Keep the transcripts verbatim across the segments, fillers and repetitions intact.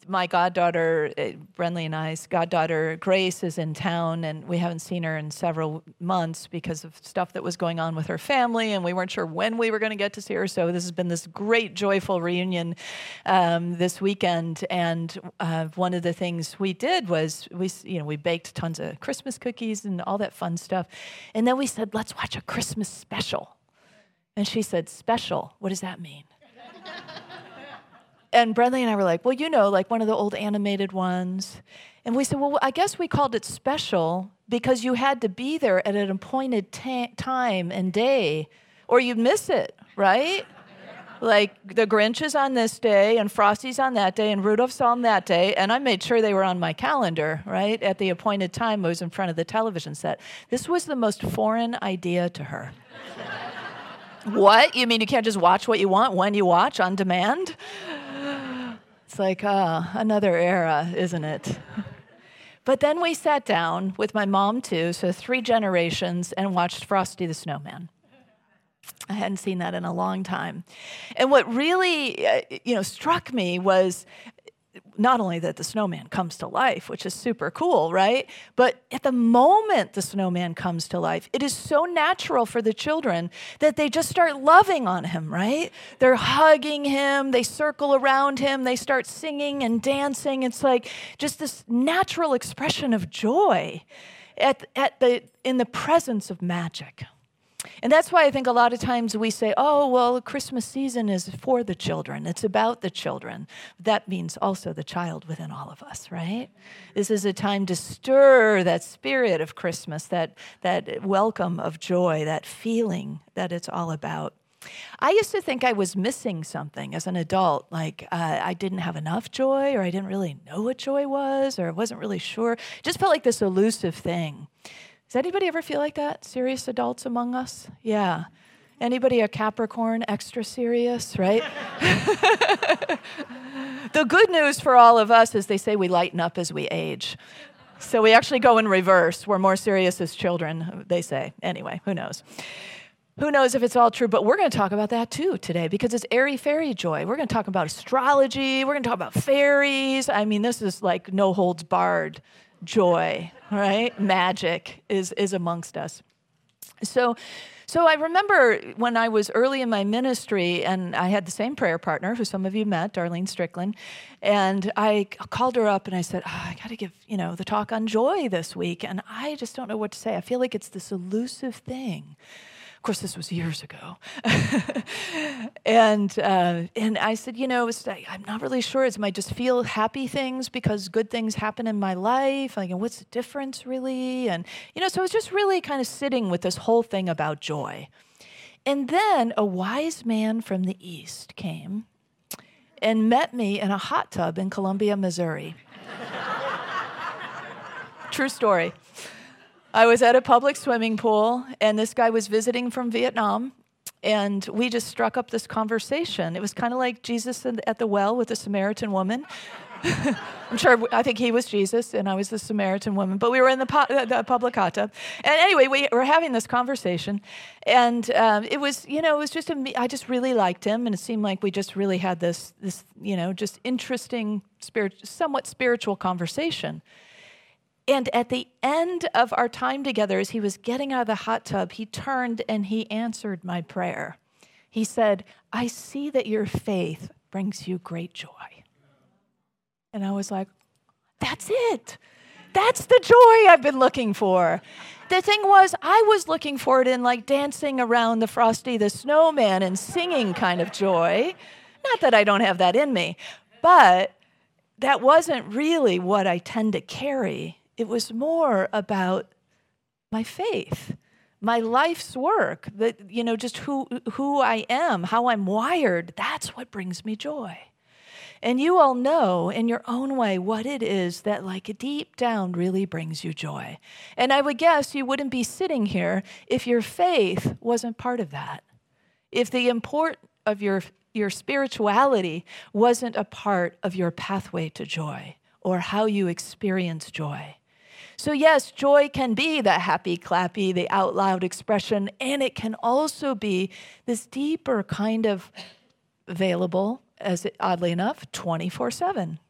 my goddaughter, uh, Brenly and I's goddaughter, Grace, is in town, and we haven't seen her in several months because of stuff that was going on with her family, and we weren't sure when we were going to get to see her. So this has been this great, joyful reunion um, this weekend. And uh, one of the things we did was we, you know, we baked tons of Christmas cookies and all that fun stuff, and then we said, let's watch a Christmas special. And she said, special? What does that mean? And Brenly and I were like, well, you know, like one of the old animated ones. And we said, well, I guess we called it special because you had to be there at an appointed ta- time and day, or you'd miss it, right? Like the Grinch is on this day, and Frosty's on that day, and Rudolph's on that day, and I made sure they were on my calendar, right? At the appointed time, I was in front of the television set. This was the most foreign idea to her. What? You mean you can't just watch what you want when you watch on demand? It's like, uh, another era, isn't it? But then we sat down with my mom, too, so three generations, and watched Frosty the Snowman. I hadn't seen that in a long time. And what really, uh, you know, struck me was not only that the snowman comes to life, which is super cool, right? But at the moment the snowman comes to life, it is so natural for the children that they just start loving on him, right? They're hugging him, they circle around him, they start singing and dancing. It's like just this natural expression of joy at, at the, in the presence of magic. And that's why I think a lot of times we say, oh, well, Christmas season is for the children. It's about the children. That means also the child within all of us, right? This is a time to stir that spirit of Christmas, that, that welcome of joy, that feeling that it's all about. I used to think I was missing something as an adult, like uh, I didn't have enough joy, or I didn't really know what joy was, or I wasn't really sure. It just felt like this elusive thing. Does anybody ever feel like that? Serious adults among us? Yeah. Anybody a Capricorn, extra serious, right? The good news for all of us is they say we lighten up as we age. So we actually go in reverse. We're more serious as children, they say. Anyway, who knows? Who knows if it's all true, but we're going to talk about that too today because it's airy-fairy joy. We're going to talk about astrology. We're going to talk about fairies. I mean, this is like no holds barred joy, right? Magic is, is amongst us. So, so I remember when I was early in my ministry, and I had the same prayer partner, who some of you met, Darlene Strickland, and I called her up and I said, oh, I got to give, you know, the talk on joy this week, and I just don't know what to say. I feel like it's this elusive thing. Of course, this was years ago. and uh, and I said, you know, it's, I'm not really sure. It's, am I just feel happy things because good things happen in my life? Like, and what's the difference really? And, you know, so I was just really kind of sitting with this whole thing about joy. And then a wise man from the East came and met me in a hot tub in Columbia, Missouri. True story. I was at a public swimming pool, and this guy was visiting from Vietnam, and we just struck up this conversation. It was kind of like Jesus at the well with the Samaritan woman. I'm sure, I think he was Jesus, and I was the Samaritan woman, but we were in the, po- the public hot tub. And anyway, we were having this conversation, and um, it was, you know, it was just, a, I just really liked him, and it seemed like we just really had this, this, you know, just interesting, spirit, somewhat spiritual conversation. And at the end of our time together, as he was getting out of the hot tub, he turned and he answered my prayer. He said, I see that your faith brings you great joy. And I was like, that's it. That's the joy I've been looking for. The thing was, I was looking for it in like dancing around the Frosty the Snowman and singing kind of joy. Not that I don't have that in me, but that wasn't really what I tend to carry. It was more about my faith, my life's work, that, you know, just who who I am, how I'm wired. That's what brings me joy. And you all know in your own way what it is that like deep down really brings you joy. And I would guess you wouldn't be sitting here if your faith wasn't part of that. If the import of your your spirituality wasn't a part of your pathway to joy or how you experience joy. So yes, joy can be the happy, clappy, the out loud expression, and it can also be this deeper kind of available, as it, oddly enough, twenty-four seven.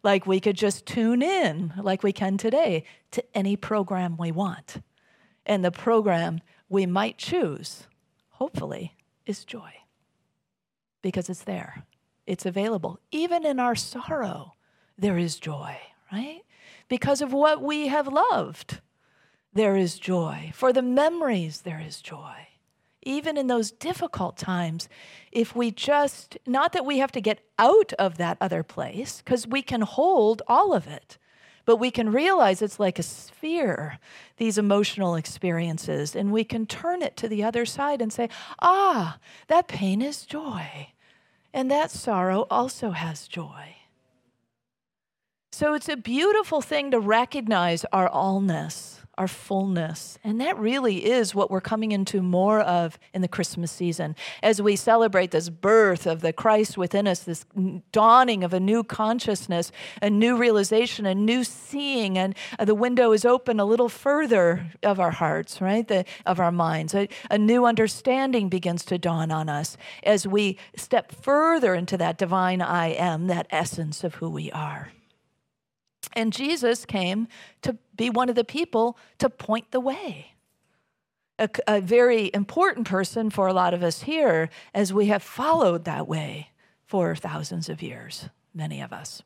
Like we could just tune in, like we can today, to any program we want. And the program we might choose, hopefully, is joy. Because it's there. It's available. Even in our sorrow, there is joy, right? Because of what we have loved, there is joy. For the memories, there is joy. Even in those difficult times, if we just, not that we have to get out of that other place, because we can hold all of it, but we can realize it's like a sphere, these emotional experiences, and we can turn it to the other side and say, ah, that pain is joy, and that sorrow also has joy. So it's a beautiful thing to recognize our allness, our fullness. And that really is what we're coming into more of in the Christmas season as we celebrate this birth of the Christ within us, this dawning of a new consciousness, a new realization, a new seeing, and the window is open a little further of our hearts, right, the, of our minds. A, a new understanding begins to dawn on us as we step further into that divine I am, that essence of who we are. And Jesus came to be one of the people to point the way. A, a very important person for a lot of us here as we have followed that way for thousands of years, many of us.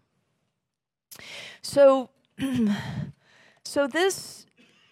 So, so this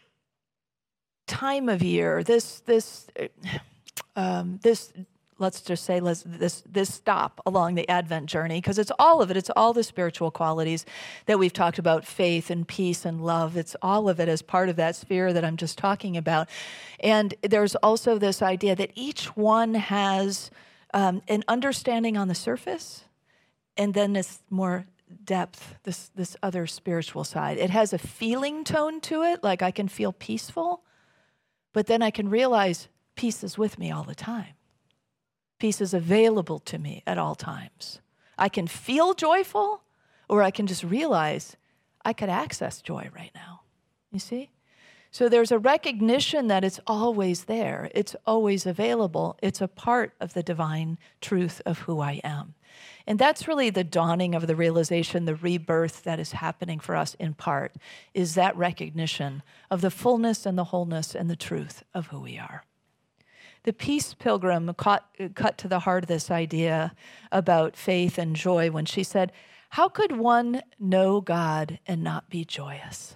time of year, this, this, um, this, let's just say let's, this this stop along the Advent journey, because it's all of it. It's all the spiritual qualities that we've talked about, faith and peace and love. It's all of it as part of that sphere that I'm just talking about. And there's also this idea that each one has um, an understanding on the surface, and then this more depth, this, this other spiritual side. It has a feeling tone to it, like I can feel peaceful, but then I can realize peace is with me all the time. Peace is available to me at all times. I can feel joyful, or I can just realize I could access joy right now. You see? So there's a recognition that it's always there. It's always available. It's a part of the divine truth of who I am. And that's really the dawning of the realization, the rebirth that is happening for us in part, is that recognition of the fullness and the wholeness and the truth of who we are. The Peace Pilgrim caught, cut to the heart of this idea about faith and joy when she said, how could one know God and not be joyous?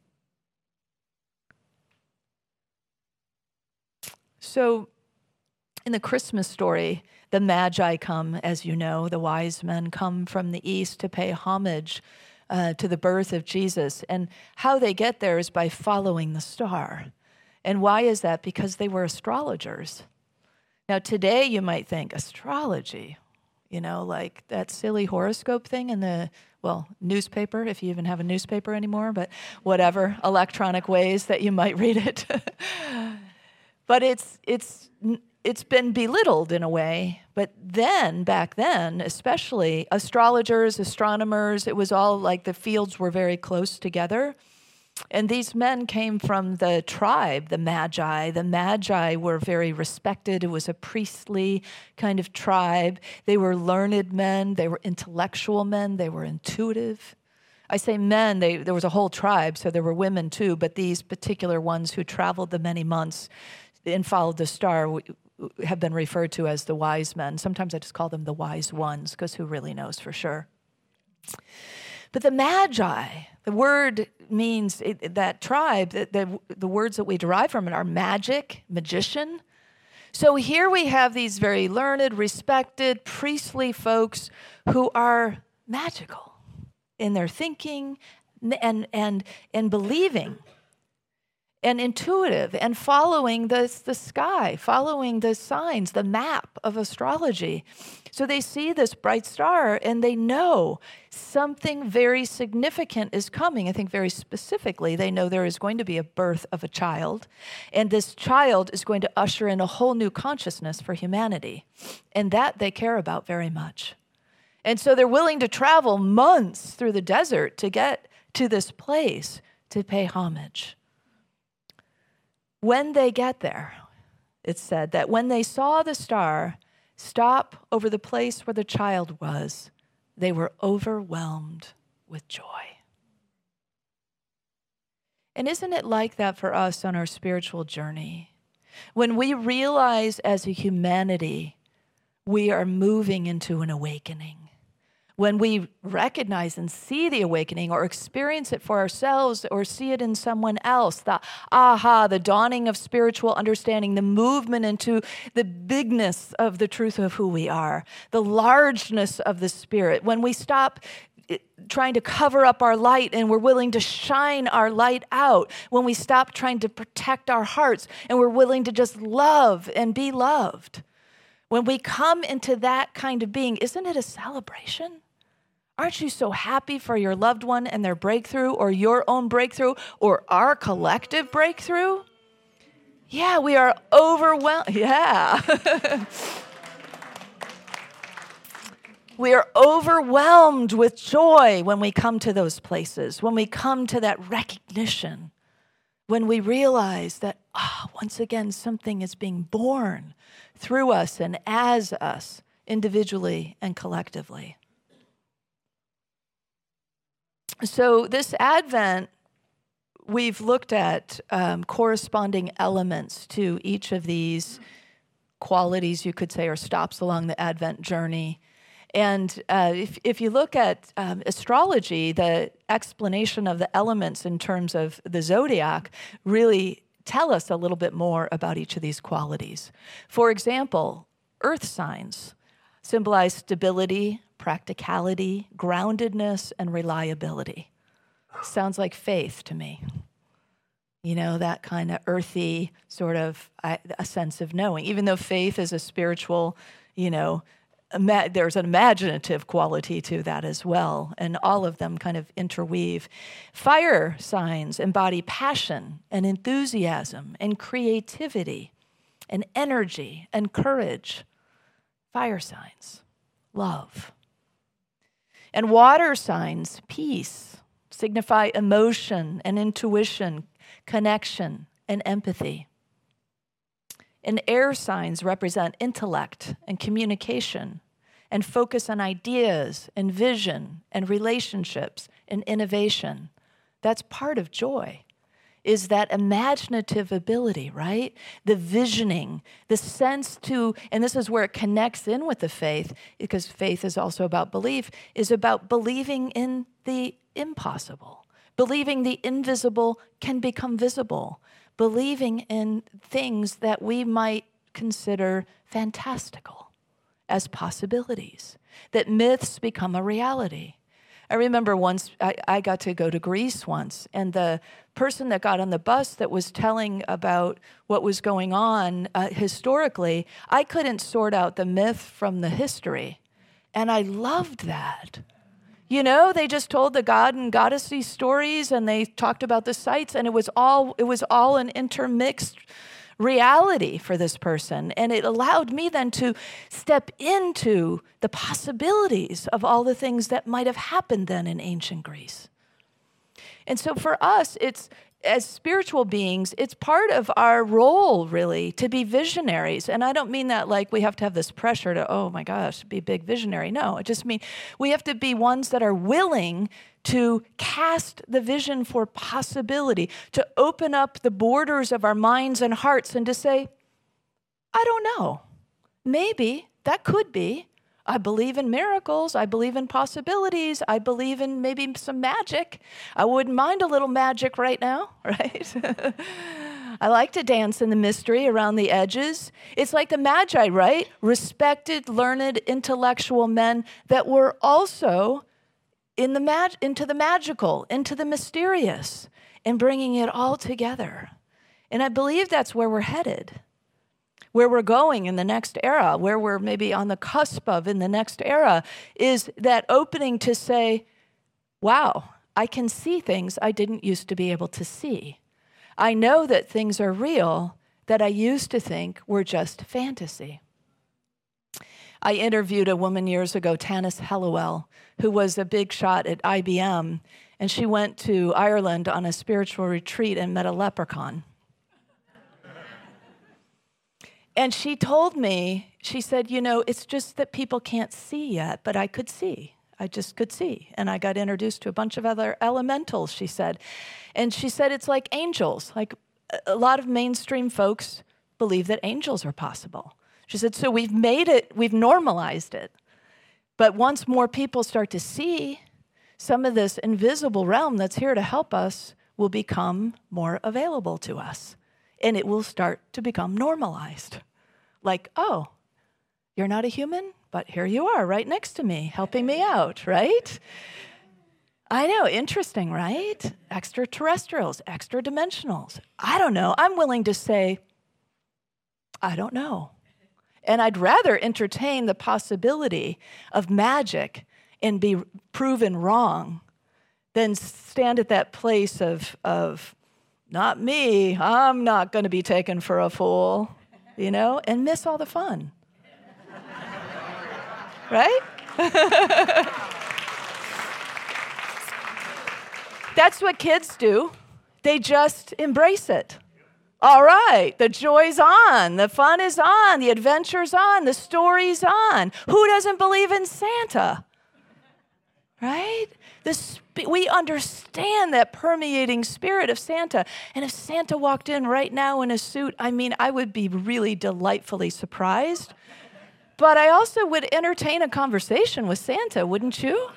So in the Christmas story, the Magi come, as you know, the wise men come from the east to pay homage uh, to the birth of Jesus. And how they get there is by following the star. And why is that? Because they were astrologers. Now, today you might think, astrology, you know, like that silly horoscope thing in the, well, newspaper, if you even have a newspaper anymore, but whatever, electronic ways that you might read it. But it's it's it's been belittled in a way. But then, back then, especially, astrologers, astronomers, it was all like the fields were very close together. And these men came from the tribe, the Magi. The Magi were very respected. It was a priestly kind of tribe. They were learned men. They were intellectual men. They were intuitive. I say men, they, there was a whole tribe, so there were women too, but these particular ones who traveled the many months and followed the star have been referred to as the wise men. Sometimes I just call them the wise ones, because who really knows for sure? But the Magi, the word means it, that tribe, the, the, the words that we derive from it are magic, magician. So here we have these very learned, respected, priestly folks who are magical in their thinking and, and, and believing and intuitive and following the, the sky, following the signs, the map of astrology. So they see this bright star and they know something very significant is coming. I think very specifically, they know there is going to be a birth of a child, and this child is going to usher in a whole new consciousness for humanity. And that they care about very much. And so they're willing to travel months through the desert to get to this place to pay homage. When they get there, it's said that when they saw the star stop over the place where the child was, they were overwhelmed with joy. And isn't it like that for us on our spiritual journey? When we realize as a humanity, we are moving into an awakening. When we recognize and see the awakening or experience it for ourselves or see it in someone else, the aha, the dawning of spiritual understanding, the movement into the bigness of the truth of who we are, the largeness of the Spirit, when we stop trying to cover up our light and we're willing to shine our light out, when we stop trying to protect our hearts and we're willing to just love and be loved, when we come into that kind of being, isn't it a celebration? Aren't you so happy for your loved one and their breakthrough or your own breakthrough or our collective breakthrough? Yeah, we are overwhelmed. Yeah. We are overwhelmed with joy when we come to those places, when we come to that recognition, when we realize that, ah, oh, once again, something is being born through us and as us, individually and collectively. So this Advent, we've looked at um, corresponding elements to each of these qualities, you could say, or stops along the Advent journey. And uh, if, if you look at um, astrology, the explanation of the elements in terms of the zodiac really tell us a little bit more about each of these qualities. For example, earth signs symbolize stability, practicality, groundedness, and reliability. Sounds like faith to me. You know, that kind of earthy sort of a, a sense of knowing. Even though faith is a spiritual, you know, ima- there's an imaginative quality to that as well. And all of them kind of interweave. Fire signs embody passion and enthusiasm and creativity and energy and courage. Fire signs, love. And water signs, peace, signify emotion and intuition, connection and empathy. And air signs represent intellect and communication and focus on ideas and vision and relationships and innovation. That's part of joy, is that imaginative ability, right? The visioning, the sense to, and this is where it connects in with the faith, because faith is also about belief, is about believing in the impossible, believing the invisible can become visible, believing in things that we might consider fantastical as possibilities, that myths become a reality. I remember once, I, I got to go to Greece once, and the person that got on the bus that was telling about what was going on uh, historically, I couldn't sort out the myth from the history. And I loved that. You know, they just told the god and goddessy stories, and they talked about the sites, and it was all it was all an intermixed reality for this person. And it allowed me then to step into the possibilities of all the things that might have happened then in ancient Greece. And so for us, it's, as spiritual beings, it's part of our role, really, to be visionaries. And I don't mean that like we have to have this pressure to, oh my gosh, be a big visionary. No, I just mean we have to be ones that are willing to cast the vision for possibility, to open up the borders of our minds and hearts and to say, I don't know, maybe that could be. I believe in miracles. I believe in possibilities. I believe in maybe some magic. I wouldn't mind a little magic right now, right? I like to dance in the mystery around the edges. It's like the Magi, right? Respected, learned, intellectual men that were also in the mag- into the magical, into the mysterious, and bringing it all together. And I believe that's where we're headed, where we're going in the next era, where we're maybe on the cusp of in the next era, is that opening to say, wow, I can see things I didn't used to be able to see. I know that things are real that I used to think were just fantasy. I interviewed a woman years ago, Tanis Hallowell, who was a big shot at I B M, and she went to Ireland on a spiritual retreat and met a leprechaun. And she told me, she said, you know, it's just that people can't see yet, but I could see. I just could see. And I got introduced to a bunch of other elementals, she said. And she said it's like angels. Like a lot of mainstream folks believe that angels are possible. She said, so we've made it, we've normalized it. But once more people start to see, some of this invisible realm that's here to help us will become more available to us. And it will start to become normalized. Like, oh, you're not a human, but here you are right next to me, helping me out, right? I know, interesting, right? Extraterrestrials, extra dimensionals. I don't know. I'm willing to say, I don't know. And I'd rather entertain the possibility of magic and be proven wrong than stand at that place of, of not me, I'm not going to be taken for a fool, you know, and miss all the fun. Right? That's what kids do. They just embrace it. All right, the joy's on, the fun is on, the adventure's on, the story's on. Who doesn't believe in Santa? Right? The sp- we understand that permeating spirit of Santa. And if Santa walked in right now in a suit, I mean, I would be really delightfully surprised. But I also would entertain a conversation with Santa, wouldn't you?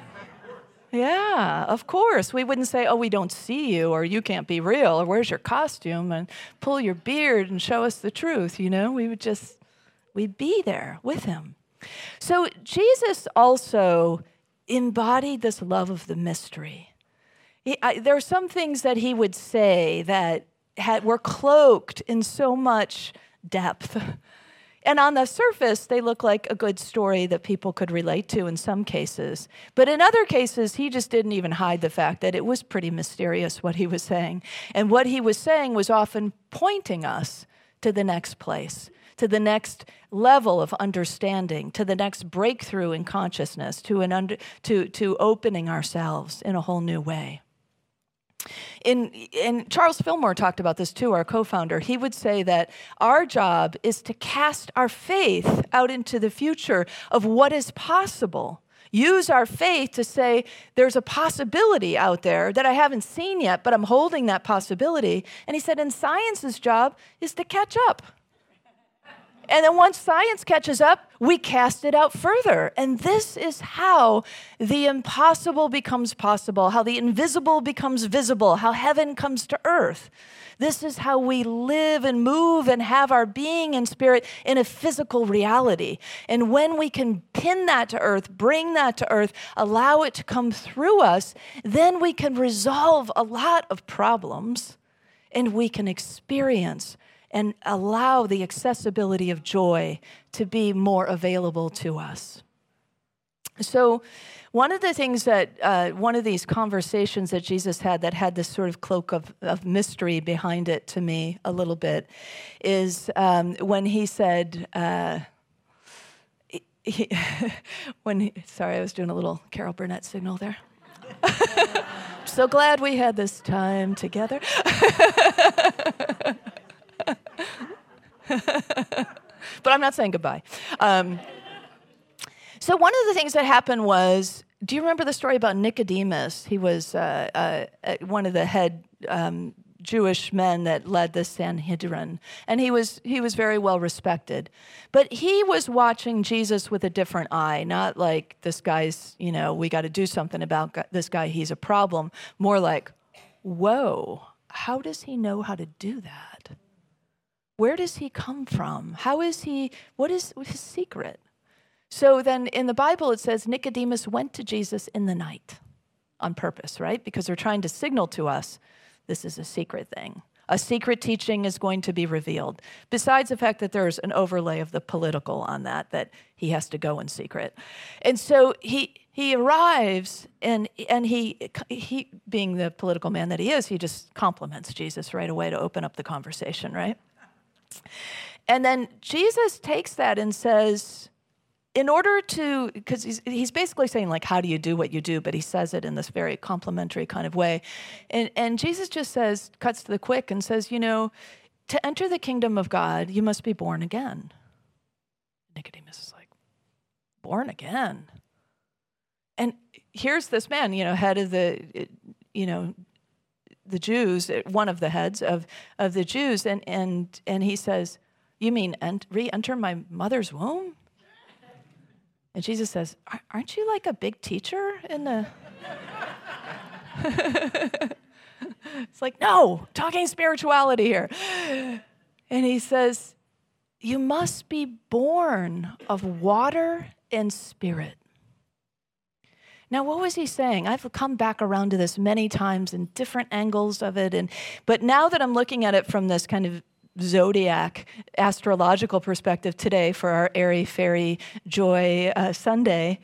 Yeah, of course. We wouldn't say, oh, we don't see you, or you can't be real, or where's your costume, and pull your beard and show us the truth, you know? We would just, we'd be there with him. So Jesus also embodied this love of the mystery. He, I, there are some things that he would say that had, were cloaked in so much depth. And on the surface, they look like a good story that people could relate to in some cases. But in other cases, he just didn't even hide the fact that it was pretty mysterious what he was saying. And what he was saying was often pointing us to the next place, to the next level of understanding, to the next breakthrough in consciousness, to an under, to, to opening ourselves in a whole new way. In, in Charles Fillmore talked about this too, our co-founder. He would say that our job is to cast our faith out into the future of what is possible. Use our faith to say, there's a possibility out there that I haven't seen yet, but I'm holding that possibility. And he said, and science's job is to catch up. And then once science catches up, we cast it out further. And this is how the impossible becomes possible, how the invisible becomes visible, how heaven comes to earth. This is how we live and move and have our being and spirit in a physical reality. And when we can pin that to earth, bring that to earth, allow it to come through us, then we can resolve a lot of problems and we can experience and allow the accessibility of joy to be more available to us. So one of the things that, uh, one of these conversations that Jesus had that had this sort of cloak of, of mystery behind it to me a little bit is um, when he said, uh, he, when he, sorry, I was doing a little Carol Burnett signal there. So glad we had this time together. But I'm not saying goodbye. Um, so one of the things that happened was, do you remember the story about Nicodemus? He was uh, uh, one of the head um, Jewish men that led the Sanhedrin, and he was he was very well respected. But he was watching Jesus with a different eye, not like this guy's, you know, we got to do something about this guy, he's a problem. More like, whoa, how does he know how to do that? Where does he come from? How is he, what is his secret? So then in the Bible it says Nicodemus went to Jesus in the night on purpose, right? Because they're trying to signal to us this is a secret thing. A secret teaching is going to be revealed. Besides the fact that there's an overlay of the political on that, that he has to go in secret. And so he he arrives and and he he being the political man that he is, he just compliments Jesus right away to open up the conversation, right? And then Jesus takes that and says, in order to, because he's, he's basically saying, like, how do you do what you do? But he says it in this very complimentary kind of way. And, and Jesus just says, cuts to the quick and says, you know, to enter the kingdom of God, you must be born again. Nicodemus is like, born again? and here's this man, you know, head of the, you know, the Jews, one of the heads of, of the Jews, and and and he says, "You mean ent- re-enter my mother's womb?" And Jesus says, "Aren't you like a big teacher in the?" It's like, no, talking spirituality here. And he says, "You must be born of water and spirit." Now, what was he saying? I've come back around to this many times in different angles of it. And but now that I'm looking at it from this kind of zodiac astrological perspective today for our airy fairy joy uh, Sunday,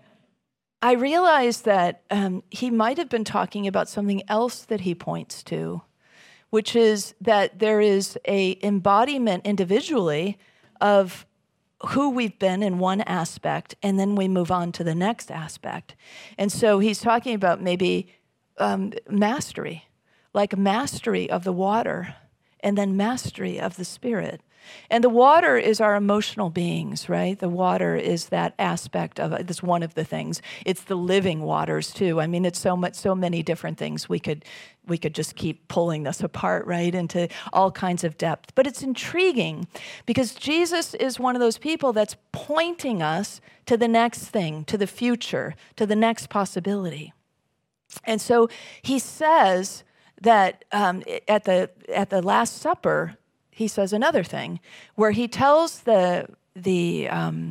I realize that um, he might have been talking about something else that he points to, which is that there is a embodiment individually of who we've been in one aspect, and then we move on to the next aspect. And so he's talking about maybe um, mastery, like mastery of the water, and then mastery of the spirit. And the water is our emotional beings, right? The water is that aspect of it. It's one of the things. It's the living waters too. I mean, it's so much, so many different things. We could, we could just keep pulling this apart, right, into all kinds of depth. But it's intriguing because Jesus is one of those people that's pointing us to the next thing, to the future, to the next possibility. And so he says that um, at the at the Last Supper, he says another thing where he tells the the um,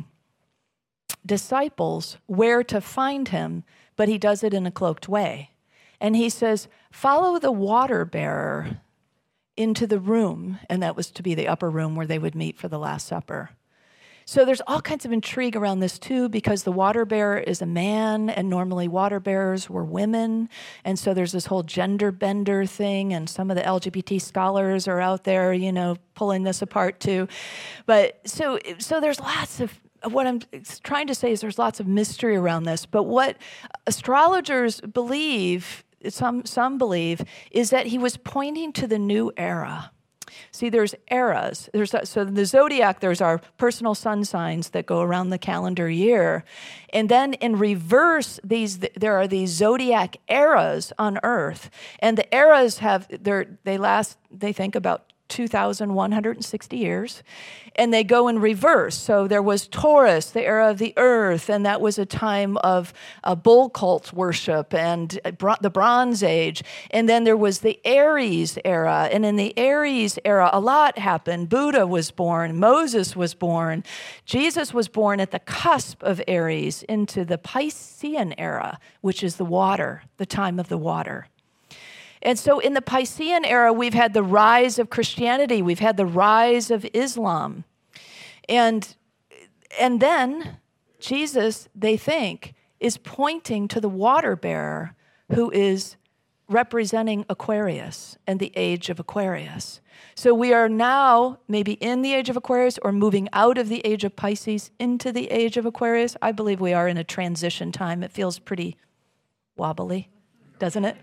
disciples where to find him, but he does it in a cloaked way. And he says, "Follow the water bearer into the room," and that was to be the upper room where they would meet for the Last Supper. So there's all kinds of intrigue around this too, because the water bearer is a man, and normally water bearers were women. And so there's this whole gender bender thing, and some of the L G B T scholars are out there, you know, pulling this apart too. But so, so there's lots of, what I'm trying to say is there's lots of mystery around this. But what astrologers believe, some, some believe, is that he was pointing to the new era. See, there's eras. There's so in the zodiac, there's our personal sun signs that go around the calendar year. And then in reverse, these there are these zodiac eras on Earth. And the eras have, they last, they think, about two thousand one hundred sixty years, and they go in reverse. So there was Taurus, the era of the earth, and that was a time of uh, bull cult worship and the Bronze Age. And then there was the Aries era, and in the Aries era, a lot happened. Buddha was born, Moses was born, Jesus was born at the cusp of Aries into the Piscean era, which is the water, the time of the water. And so in the Piscean era, we've had the rise of Christianity. We've had the rise of Islam. And, and then Jesus, they think, is pointing to the water bearer who is representing Aquarius and the age of Aquarius. So we are now maybe in the age of Aquarius or moving out of the age of Pisces into the age of Aquarius. I believe we are in a transition time. It feels pretty wobbly, doesn't it?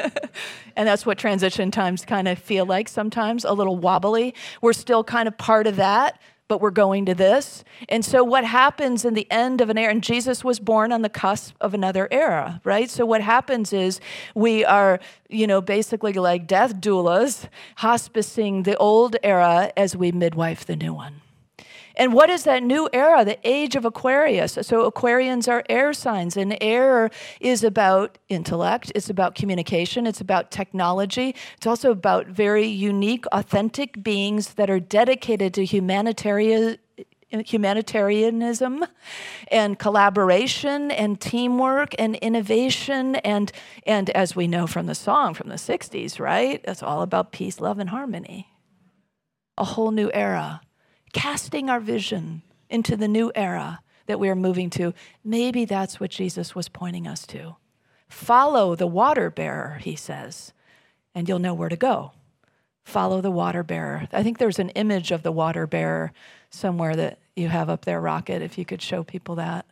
And that's what transition times kind of feel like sometimes, a little wobbly. We're still kind of part of that, but we're going to this. And so what happens in the end of an era, and Jesus was born on the cusp of another era, right? So what happens is we are, you know, basically like death doulas, hospicing the old era as we midwife the new one. And what is that new era? The age of Aquarius. So Aquarians are air signs, and air is about intellect. It's about communication. It's about technology. It's also about very unique, authentic beings that are dedicated to humanitarian humanitarianism and collaboration and teamwork and innovation. And, and as we know from the song from the sixties, right? It's all about peace, love, and harmony. A whole new era. Casting our vision into the new era that we are moving to. Maybe that's what Jesus was pointing us to. Follow the water bearer, he says, and you'll know where to go. Follow the water bearer. I think there's an image of the water bearer somewhere that you have up there, Rocket, if you could show people that.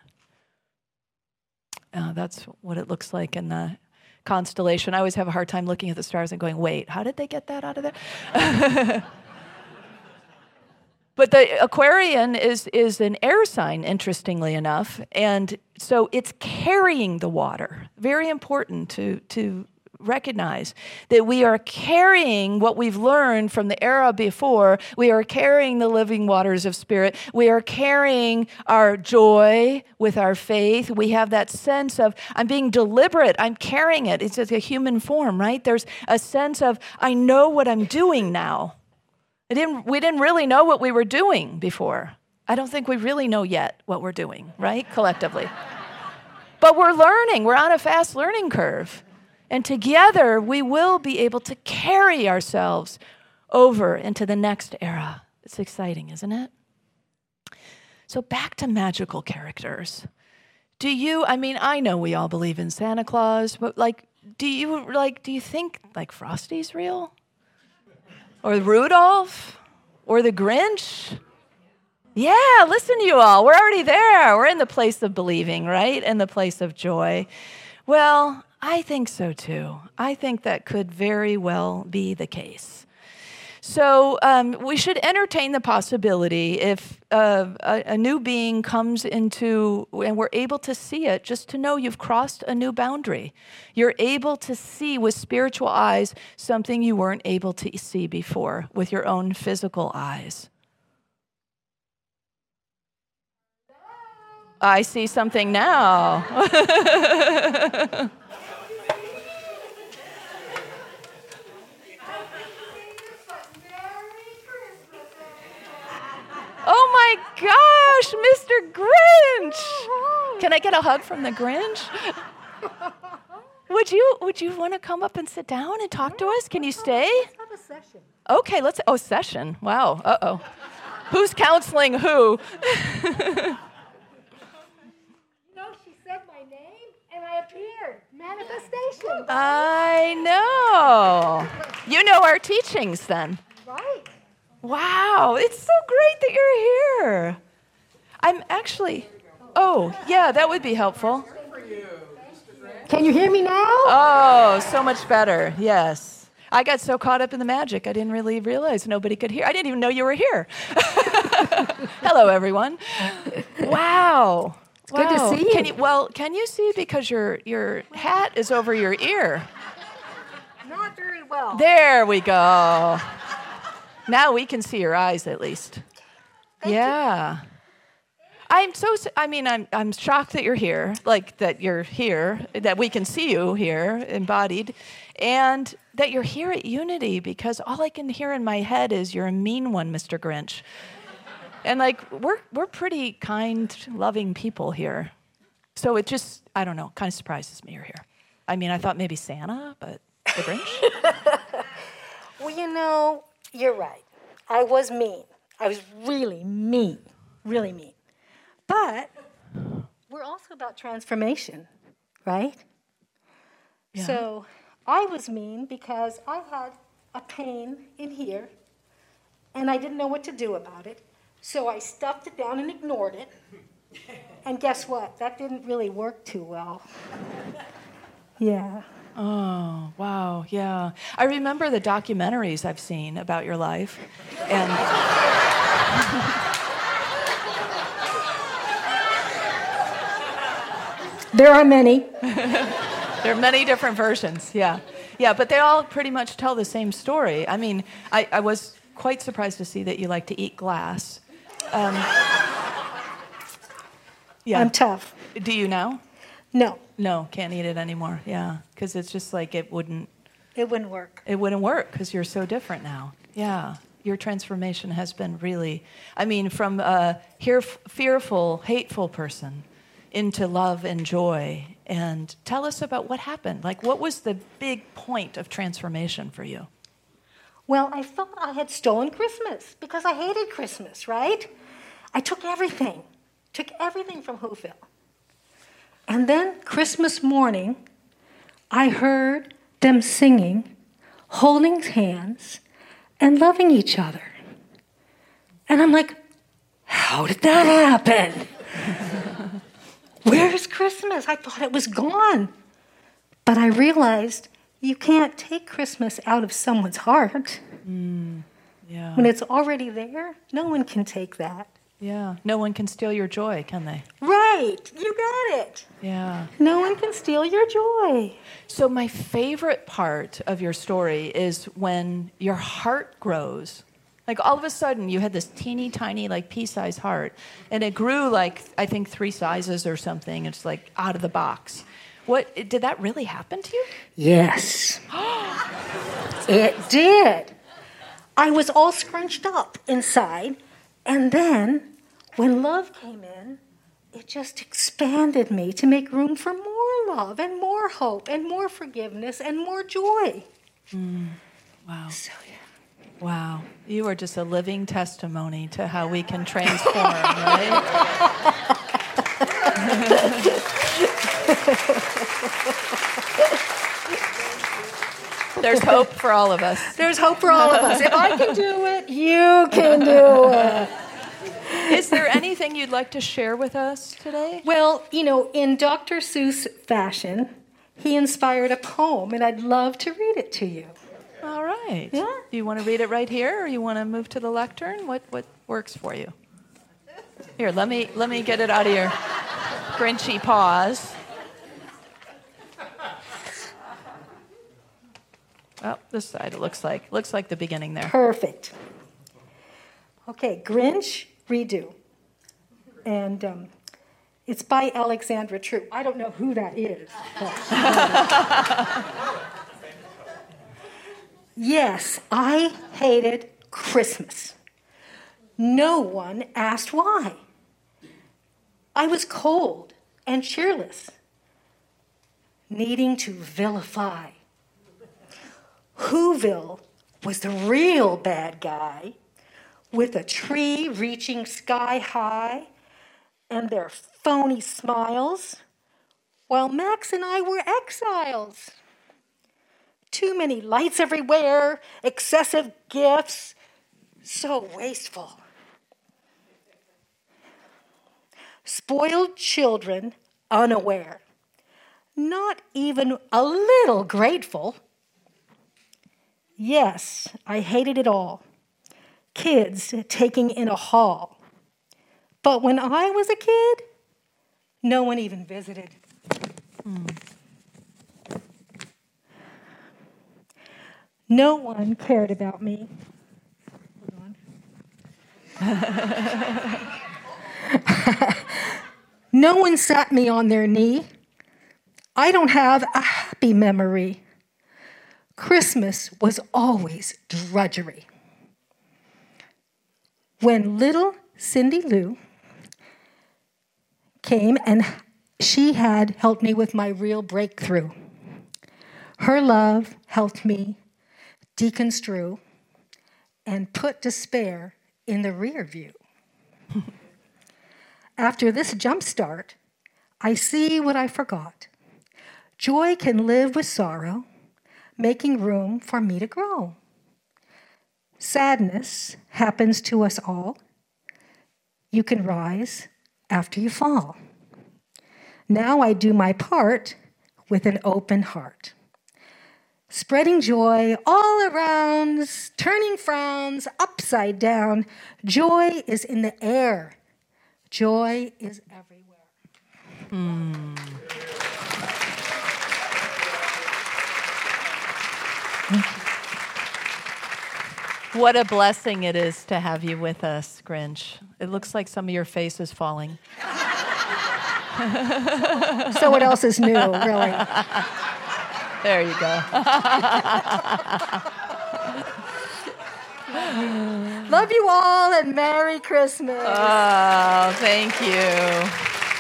Uh, that's what it looks like in the constellation. I always have a hard time looking at the stars and going, wait, how did they get that out of there? But the Aquarian is, is an air sign, interestingly enough. And so it's carrying the water. Very important to, to recognize that we are carrying what we've learned from the era before. We are carrying the living waters of spirit. We are carrying our joy with our faith. We have that sense of, I'm being deliberate. I'm carrying it. It's just a human form, right? There's a sense of, I know what I'm doing now. I didn't, we didn't really know what we were doing before. I don't think we really know yet what we're doing, right? Collectively. But we're learning. We're on a fast learning curve. And together, we will be able to carry ourselves over into the next era. It's exciting, isn't it? So back to magical characters. Do you, I mean, I know we all believe in Santa Claus, but like, do you, like, do you think, like, Frosty's real? Or Rudolph? Or the Grinch? Yeah, listen, you all. We're already there. We're in the place of believing, right? In the place of joy. Well, I think so too. I think that could very well be the case. So um, we should entertain the possibility if uh, a, a new being comes into, and we're able to see it, just to know you've crossed a new boundary. You're able to see with spiritual eyes something you weren't able to see before with your own physical eyes. I see something now. Oh my gosh, Mister Grinch! Can I get a hug from the Grinch? Would you Would you want to come up and sit down and talk to us? Can you stay? Let's have a session. Okay, let's. Oh, session. Wow. Uh oh. Who's counseling who? She said my name, and I appeared. Manifestation. I know. You know our teachings then. Right. Wow, it's so great that you're here. I'm actually, oh, yeah, that would be helpful. Can you hear me now? Oh, so much better, yes. I got so caught up in the magic, I didn't really realize nobody could hear. I didn't even know you were here. Hello, everyone. Wow. It's good to see you. Can you. Well, can you see because your your hat is over your ear? Not very well. There we go. Now we can see your eyes at least. Thank yeah. You. I'm so, I mean, I'm I'm shocked that you're here, like that you're here, that we can see you here embodied, and that you're here at Unity, because all I can hear in my head is you're a mean one, Mister Grinch. And like, we're we're pretty kind, loving people here. So it just, I don't know, kind of surprises me you're here. I mean, I thought maybe Santa, but the Grinch? Well, you know, you're right. I was mean. I was really mean, really mean. But we're also about transformation, right? Yeah. So I was mean because I had a pain in here, and I didn't know what to do about it. So I stuffed it down and ignored it. And guess what? That didn't really work too well. Yeah. Oh, wow, yeah. I remember the documentaries I've seen about your life. And there are many. There are many different versions, yeah. Yeah, but they all pretty much tell the same story. I mean, I, I was quite surprised to see that you like to eat glass. Um, yeah. I'm tough. Do you now? No. No, can't eat it anymore, yeah. Because it's just like it wouldn't... It wouldn't work. It wouldn't work because you're so different now. Yeah. Your transformation has been really... I mean, from a here, fearful, hateful person into love and joy. And tell us about what happened. Like, what was the big point of transformation for you? Well, I thought I had stolen Christmas because I hated Christmas, right? I took everything. Took everything from Whoville. And then Christmas morning, I heard them singing, holding hands, and loving each other. And I'm like, how did that happen? Where's Christmas? I thought it was gone. But I realized you can't take Christmas out of someone's heart. Mm. Yeah. When it's already there, no one can take that. Yeah. No one can steal your joy, can they? Right. You got it. Yeah. No one can steal your joy. So my favorite part of your story is when your heart grows. Like all of a sudden you had this teeny tiny like pea-sized heart and it grew like I think three sizes or something. It's like out of the box. What did that really happen to you? Yes. It did. I was all scrunched up inside, and then when love came in, it just expanded me to make room for more love and more hope and more forgiveness and more joy. Mm. Wow. So, yeah. Wow. You are just a living testimony to how we can transform, right? There's hope for all of us. There's hope for all of us. If I can do it, you can do it. Is there anything you'd like to share with us today? Well, you know, in Doctor Seuss fashion, he inspired a poem, and I'd love to read it to you. All right. Yeah. Do you want to read it right here, or you want to move to the lectern? What what works for you? Here, let me let me get it out of your grinchy paws. Oh, this side it looks like looks like the beginning there. Perfect. Okay, Grinch Redo, and um, it's by Alexandra True. I don't know who that is. Yes, I hated Christmas. No one asked why. I was cold and cheerless, needing to vilify. Whoville was the real bad guy, with a tree reaching sky high and their phony smiles, while Max and I were exiles. Too many lights everywhere, excessive gifts, so wasteful. Spoiled children, unaware, not even a little grateful. Yes, I hated it all. Kids taking in a haul. But when I was a kid, no one even visited. Mm. No one cared about me. Hold on. No one sat me on their knee. I don't have a happy memory. Christmas was always drudgery. When little Cindy Lou came and she had helped me with my real breakthrough. Her love helped me deconstrue and put despair in the rear view. After this jump start, I see what I forgot. Joy can live with sorrow, making room for me to grow. Sadness happens to us all. You can rise after you fall. Now I do my part with an open heart. Spreading joy all around, turning frowns upside down. Joy is in the air. Joy is everywhere. Mm. What a blessing it is to have you with us, Grinch. It looks like some of your face is falling. So what else is new, really? There you go. Love you all and Merry Christmas. Oh, thank you.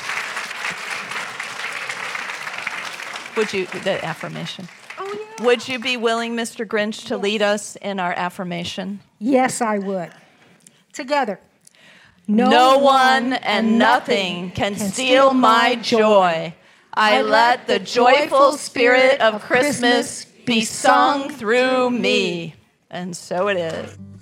Would you, the affirmation. Oh, yeah. Would you be willing, Mister Grinch, to yes. lead us in our affirmation? Yes, I would. Together. No, no one and nothing can, can steal my joy. I let the joyful spirit of Christmas be sung through me. And so it is.